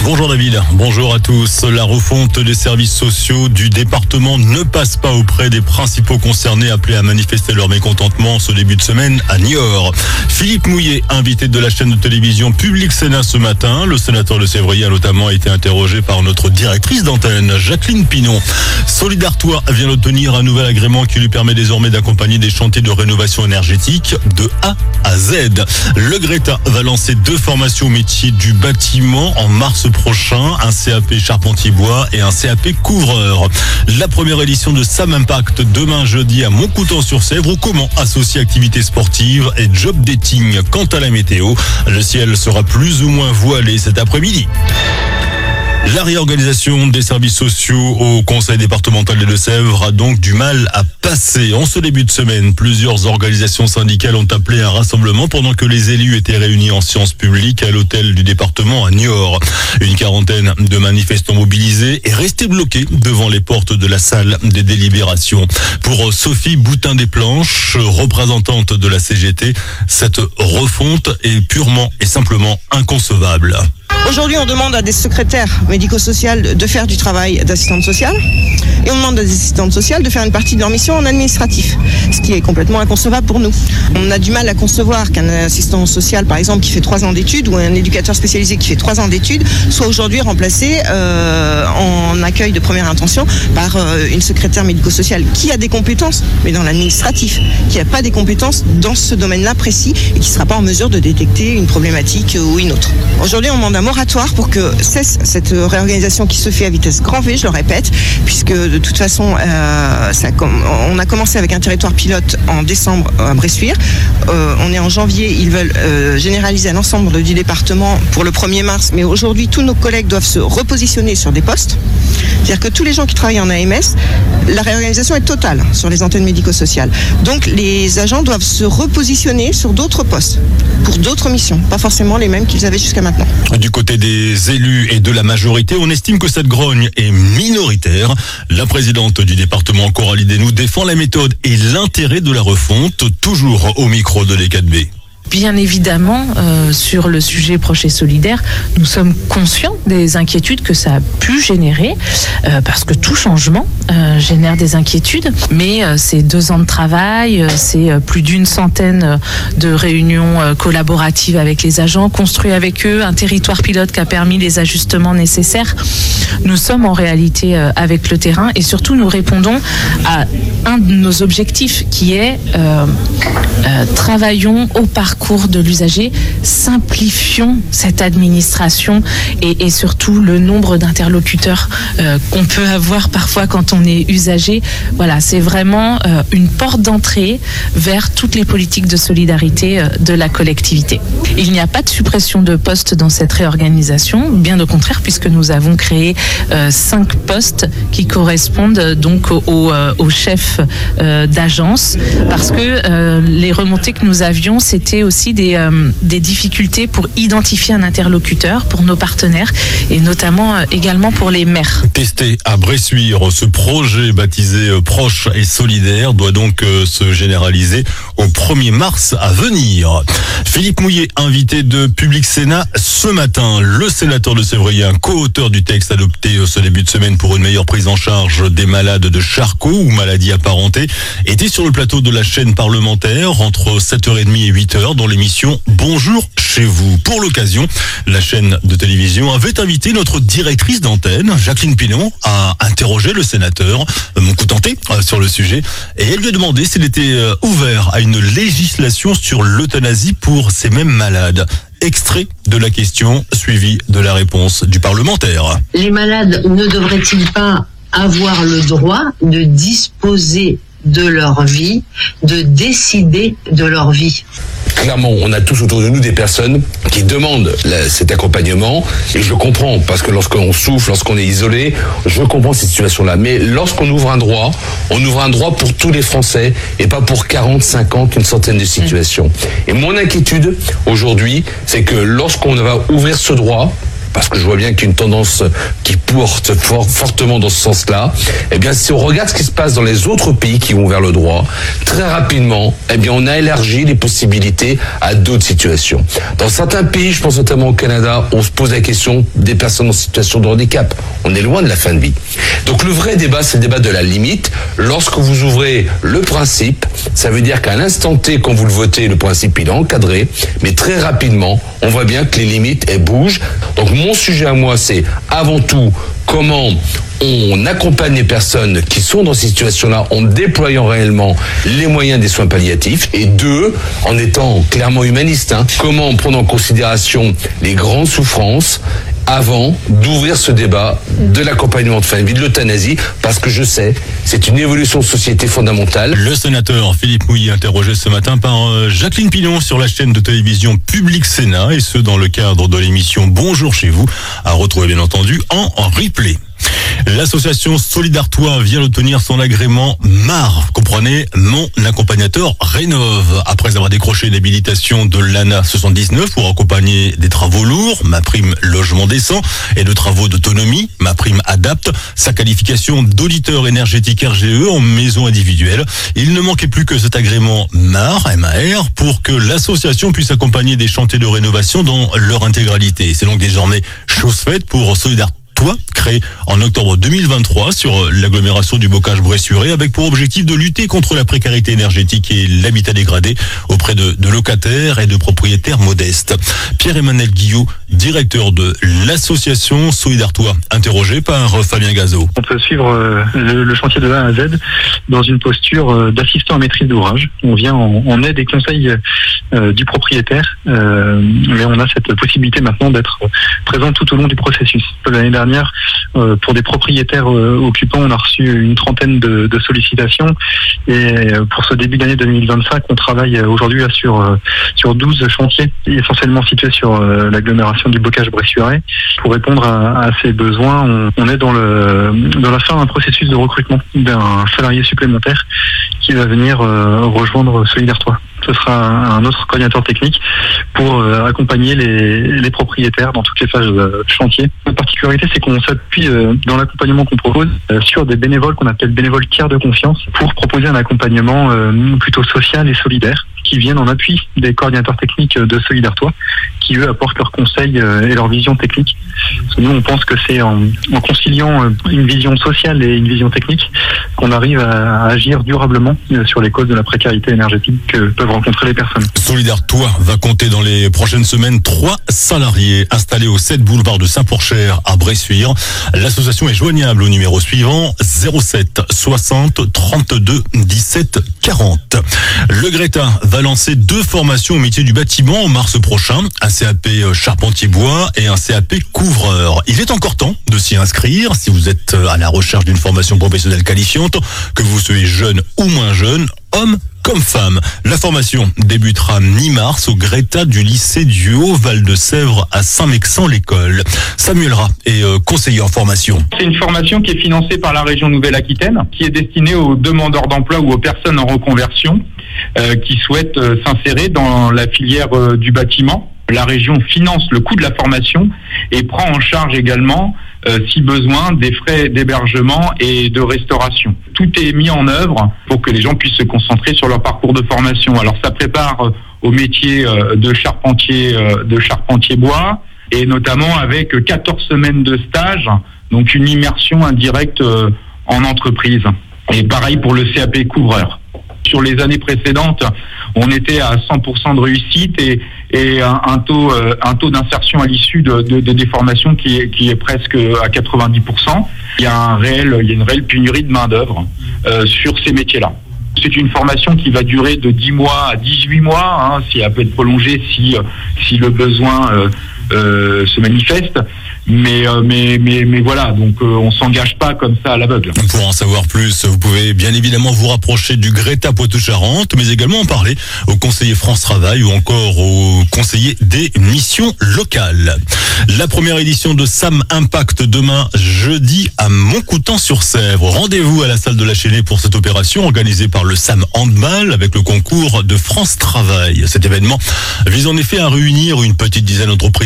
Bonjour David, bonjour à tous. La refonte des services sociaux du département ne passe pas auprès des principaux concernés appelés à manifester leur mécontentement ce début de semaine à Niort. Philippe Mouillet, invité de la chaîne de télévision Public Sénat ce matin. Le sénateur de Sévrier a notamment été interrogé par notre directrice d'antenne, Jacqueline Pinon. Solidartois vient d'obtenir un nouvel agrément qui lui permet désormais d'accompagner des chantiers de rénovation énergétique de A à Z. Le Greta va lancer 2 formations au métier du bâtiment en mars prochain, un CAP charpentier-bois et un CAP couvreur. La première édition de Sam Impact demain jeudi à Montcoutan-sur-Sèvre, ou comment associer activité sportive et job dating. Quant à la météo, le ciel sera plus ou moins voilé cet après-midi. La réorganisation des services sociaux au Conseil départemental des Deux-Sèvres a donc du mal à passer. En ce début de semaine, plusieurs organisations syndicales ont appelé un rassemblement pendant que les élus étaient réunis en séance publique à l'hôtel du département à Niort. Une quarantaine de manifestants mobilisés est restés bloqués devant les portes de la salle des délibérations. Pour Sophie Boutin-des-Planches, représentante de la CGT, cette refonte est purement et simplement inconcevable. Aujourd'hui, on demande à des secrétaires médico-sociales de faire du travail d'assistante sociale et on demande à des assistantes sociales de faire une partie de leur mission en administratif, ce qui est complètement inconcevable pour nous. On a du mal à concevoir qu'un assistant social, par exemple, qui fait 3 ans d'études ou un éducateur spécialisé qui fait 3 ans d'études soit aujourd'hui remplacé en accueil de première intention par une secrétaire médico-sociale qui a des compétences, mais dans l'administratif, qui n'a pas des compétences dans ce domaine-là précis et qui ne sera pas en mesure de détecter une problématique ou une autre. Aujourd'hui, on demande un moratoire pour que cesse cette réorganisation qui se fait à vitesse grand V, je le répète, puisque de toute façon, on a commencé avec un territoire pilote en décembre à Bressuire. On est en janvier, ils veulent généraliser à l'ensemble du département pour le 1er mars, mais aujourd'hui, tous nos collègues doivent se repositionner sur des postes. C'est-à-dire que tous les gens qui travaillent en AMS, la réorganisation est totale sur les antennes médico-sociales. Donc les agents doivent se repositionner sur d'autres postes, pour d'autres missions, pas forcément les mêmes qu'ils avaient jusqu'à maintenant. Du côté des élus et de la majorité, on estime que cette grogne est minoritaire. La présidente du département, Coralie Desnoux, défend la méthode et l'intérêt de la refonte, toujours au micro de l'ECADB. Bien évidemment, sur le sujet proche et solidaire, nous sommes conscients des inquiétudes que ça a pu générer, parce que tout changement génère des inquiétudes. Mais c'est 2 ans de travail, c'est plus d'1 centaine de réunions collaboratives avec les agents, construit avec eux, un territoire pilote qui a permis les ajustements nécessaires. Nous sommes en réalité avec le terrain et surtout nous répondons à un de nos objectifs qui est travaillons au parcours de l'usager, simplifions cette administration et surtout le nombre d'interlocuteurs qu'on peut avoir parfois quand on est usager. Voilà, c'est vraiment une porte d'entrée vers toutes les politiques de solidarité de la collectivité. Il n'y a pas de suppression de postes dans cette réorganisation, bien au contraire, puisque nous avons créé 5 postes qui correspondent donc aux chefs d'agence, parce que les remontées que nous avions, c'était aussi des difficultés pour identifier un interlocuteur pour nos partenaires et notamment également pour les maires. Testé à Bressuire, ce projet baptisé Proche et Solidaire doit donc se généraliser au 1er mars à venir. Philippe Mouillet, invité de Public Sénat ce matin. Le sénateur de Sévrier, co-auteur du texte adopté ce début de semaine pour une meilleure prise en charge des malades de Charcot ou maladies apparentées, était sur le plateau de la chaîne parlementaire entre 7h30 et 8h dans l'émission Bonjour chez vous. Pour l'occasion, la chaîne de télévision avait invité notre directrice d'antenne, Jacqueline Pinon, à interroger le sénateur Montcoutantais sur le sujet, et elle lui a demandé s'il était ouvert à une législation sur l'euthanasie pour ces mêmes malades. Extrait de la question suivi de la réponse du parlementaire. Les malades ne devraient-ils pas avoir le droit de disposer de leur vie, de décider de leur vie? Clairement, on a tous autour de nous des personnes qui demandent cet accompagnement, et je comprends, parce que lorsqu'on souffre, lorsqu'on est isolé, je comprends cette situation-là. Mais lorsqu'on ouvre un droit, on ouvre un droit pour tous les Français et pas pour 40, 50, une centaine de situations. Et mon inquiétude aujourd'hui, c'est que lorsqu'on va ouvrir ce droit, parce que je vois bien qu'il y a une tendance qui porte fortement dans ce sens-là, eh bien, si on regarde ce qui se passe dans les autres pays qui vont vers le droit, très rapidement, eh bien, on a élargi les possibilités à d'autres situations. Dans certains pays, je pense notamment au Canada, on se pose la question des personnes en situation de handicap. On est loin de la fin de vie. Donc le vrai débat, c'est le débat de la limite. Lorsque vous ouvrez le principe, ça veut dire qu'à l'instant T, quand vous le votez, le principe il est encadré, mais très rapidement, on voit bien que les limites, elles bougent. Donc mon sujet à moi, c'est avant tout comment on accompagne les personnes qui sont dans ces situations-là en déployant réellement les moyens des soins palliatifs, et deux, en étant clairement humaniste, comment on prend en considération les grandes souffrances avant d'ouvrir ce débat de l'accompagnement de fin de vie, de l'euthanasie, parce que je sais, c'est une évolution de société fondamentale. Le sénateur Philippe Mouillet, interrogé ce matin par Jacqueline Pilon sur la chaîne de télévision Public Sénat, et ce dans le cadre de l'émission Bonjour chez vous, à retrouver bien entendu en replay. L'association Solidartois vient d'obtenir son agrément MAR, comprenez, mon accompagnateur rénove, après avoir décroché l'habilitation de l'ANA 79 pour accompagner des travaux lourds, ma prime logement décent, et de travaux d'autonomie, ma prime adapte, sa qualification d'auditeur énergétique RGE en maison individuelle. Il ne manquait plus que cet agrément MAR pour que l'association puisse accompagner des chantiers de rénovation dans leur intégralité. C'est donc désormais chose faite pour Solidartois, créé en octobre 2023 sur l'agglomération du Bocage-Bressuire, avec pour objectif de lutter contre la précarité énergétique et l'habitat dégradé auprès de locataires et de propriétaires modestes. Pierre-Emmanuel Guillot, directeur de l'association Solidartois, interrogé par Fabien Gazo. On peut suivre le chantier de A à Z dans une posture d'assistant à maîtrise d'ouvrage. On vient en aide et conseil du propriétaire, mais on a cette possibilité maintenant d'être présent tout au long du processus. L'année dernière, pour des propriétaires occupants, on a reçu une trentaine de sollicitations, et pour ce début d'année 2025, on travaille aujourd'hui là sur 12 chantiers, essentiellement situés sur l'agglomération du Bocage-Bressuire. Pour répondre à ces besoins, on est dans la fin d'un processus de recrutement d'un salarié supplémentaire qui va venir rejoindre Solidartois. Ce sera un autre coordinateur technique pour accompagner les propriétaires dans toutes les phases de chantier. La particularité, c'est qu'on s'appuie dans l'accompagnement qu'on propose sur des bénévoles qu'on appelle bénévoles tiers de confiance pour proposer un accompagnement plutôt social et solidaire qui viennent en appui des coordinateurs techniques de Solidartois qui, eux, apportent leurs conseils et leur vision technique. Parce que nous, on pense que c'est en conciliant une vision sociale et une vision technique qu'on arrive à agir durablement sur les causes de la précarité énergétique que peuvent rencontrer les personnes. Solidartois va compter dans les prochaines semaines 3 salariés installés au 7 boulevard de Saint-Pourchaire à Bressuire. L'association est joignable au numéro suivant 07 60 32 17 40. Le Greta va lancer 2 formations au métier du bâtiment en mars prochain, un CAP charpentier bois et un CAP couvreur. Il est encore temps de s'y inscrire si vous êtes à la recherche d'une formation professionnelle qualifiante, que vous soyez jeune ou moins jeune, homme comme femme. La formation débutera mi-mars au Greta du lycée du Haut-Val-de-Sèvres à Saint-Mexan-l'École. Samuel Rat est conseiller en formation. C'est une formation qui est financée par la région Nouvelle-Aquitaine, qui est destinée aux demandeurs d'emploi ou aux personnes en reconversion qui souhaitent s'insérer dans la filière du bâtiment. La région finance le coût de la formation et prend en charge également, si besoin, des frais d'hébergement et de restauration. Tout est mis en œuvre pour que les gens puissent se concentrer sur leur parcours de formation. Alors ça prépare au métier de charpentier bois, et notamment avec 14 semaines de stage, donc une immersion indirecte en entreprise. Et pareil pour le CAP couvreur. Sur les années précédentes, on était à 100% de réussite et un taux d'insertion à l'issue des formations qui est presque à 90%. Il y a une réelle pénurie de main-d'œuvre sur ces métiers-là. C'est une formation qui va durer de 10 mois à 18 mois, si elle peut être prolongée si le besoin se manifeste. Mais voilà, donc on s'engage pas comme ça à l'aveugle. Pour en savoir plus, vous pouvez bien évidemment vous rapprocher du Greta Poitou-Charentes, mais également en parler au conseiller France Travail ou encore au conseiller des missions locales. La première édition de SAM Impact demain jeudi à Montcoutan-sur-Sèvre. Rendez-vous à la salle de la Chênaie pour cette opération organisée par le SAM Handball avec le concours de France Travail. Cet événement vise en effet à réunir une petite dizaine d'entreprises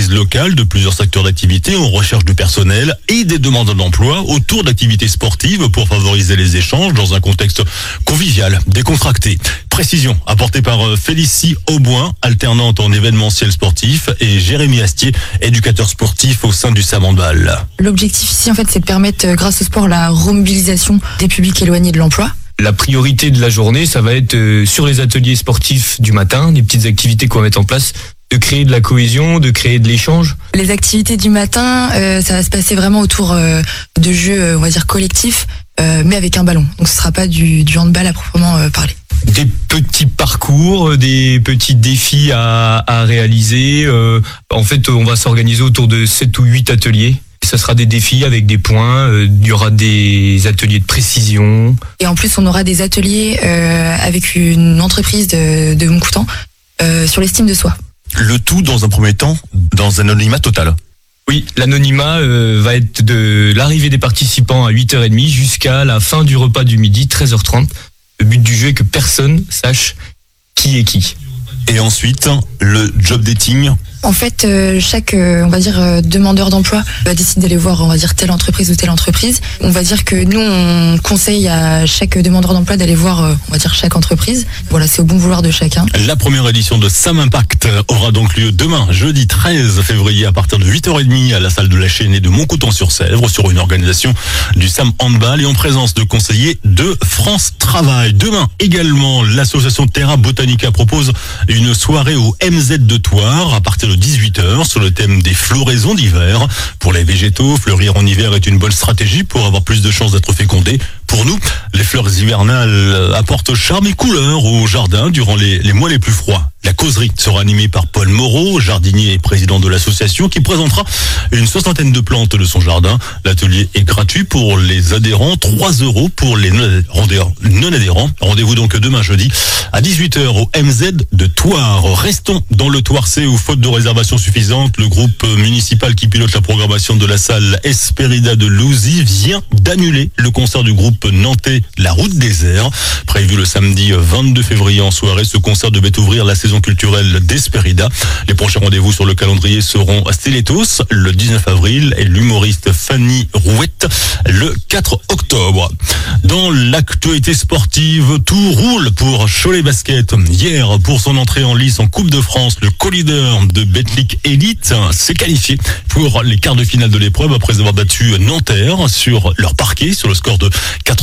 entreprises locales de plusieurs secteurs d'activité en recherche de personnel et des demandeurs d'emploi autour d'activités sportives pour favoriser les échanges dans un contexte convivial, décontracté. Précision apportée par Félicie Auboin, alternante en événementiel sportif, et Jérémy Astier, éducateur sportif au sein du SAM Handball. L'objectif ici, en fait, c'est de permettre, grâce au sport, la remobilisation des publics éloignés de l'emploi. La priorité de la journée, ça va être sur les ateliers sportifs du matin, des petites activités qu'on va mettre en place, de créer de la cohésion, de créer de l'échange. Les activités du matin, ça va se passer vraiment autour de jeux, on va dire, collectifs, mais avec un ballon. Donc ce sera pas du handball à proprement parler. Des petits parcours, des petits défis à réaliser. En fait, on va s'organiser autour de 7 ou 8 ateliers. Ça sera des défis avec des points, il y aura des ateliers de précision. Et en plus, on aura des ateliers avec une entreprise de Montcoutan sur l'estime de soi. Le tout, dans un premier temps, dans un anonymat total. Oui, l'anonymat va être de l'arrivée des participants à 8h30 jusqu'à la fin du repas du midi, 13h30. Le but du jeu est que personne sache qui est qui. Et ensuite, le job dating. En fait, chaque, on va dire, demandeur d'emploi va décider d'aller voir, on va dire, telle entreprise ou telle entreprise. On va dire que nous, on conseille à chaque demandeur d'emploi d'aller voir, on va dire, chaque entreprise. Voilà, c'est au bon vouloir de chacun. La première édition de SAM Impact aura donc lieu demain, jeudi 13 février, à partir de 8h30 à la salle de la Chênaie de Montcoutan-sur-Sèvre, sur une organisation du SAM Handball et en présence de conseillers de France Travail. Demain également, l'association Terra Botanica propose une soirée au MZ de Thouars à partir de 18h sur le thème des floraisons d'hiver. Pour les végétaux, fleurir en hiver est une bonne stratégie pour avoir plus de chances d'être fécondés. Pour nous, les fleurs hivernales apportent charme et couleur au jardin durant les mois les plus froids. La causerie sera animée par Paul Moreau, jardinier et président de l'association, qui présentera une 60aine de plantes de son jardin. L'atelier est gratuit pour les adhérents, 3 € pour les non-adhérents. Rendez-vous donc demain jeudi à 18h au MZ de Thouars. Restons dans le Thouarsais où, faute de réservation suffisante, le groupe municipal qui pilote la programmation de la salle Esperida de Louzy vient d'annuler le concert du groupe nantais La Route des Airs. Prévu le samedi 22 février en soirée, ce concert devait ouvrir la saison culturelle d'Esperida. Les prochains rendez-vous sur le calendrier seront à Stilettos le 19 avril et l'humoriste Fanny Rouette le 4 octobre. Dans l'actualité sportive, tout roule pour Cholet Basket. Hier, pour son entrée en lice en Coupe de France, le co-leader de Betclic Elite s'est qualifié pour les quarts de finale de l'épreuve après avoir battu Nanterre sur leur parquet sur le score de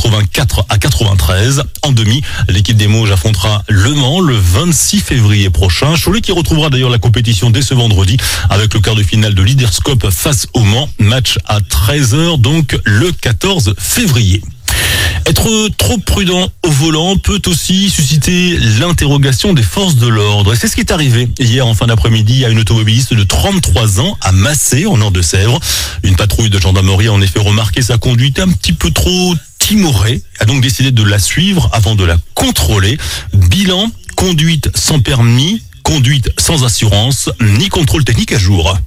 84-93. En demi, l'équipe des Mauges affrontera Le Mans le 26 février prochain. Cholet qui retrouvera d'ailleurs la compétition dès ce vendredi avec le quart de finale de Leaderscope face au Mans. Match à 13h, donc le 14 février. Être trop prudent au volant peut aussi susciter l'interrogation des forces de l'ordre. Et c'est ce qui est arrivé hier en fin d'après-midi à une automobiliste de 33 ans à Massé, en Nord-de-Sèvre. Une patrouille de gendarmerie a en effet remarqué sa conduite un petit peu trop timorée, a donc décidé de la suivre avant de la contrôler. Bilan, conduite sans permis, conduite sans assurance, ni contrôle technique à jour.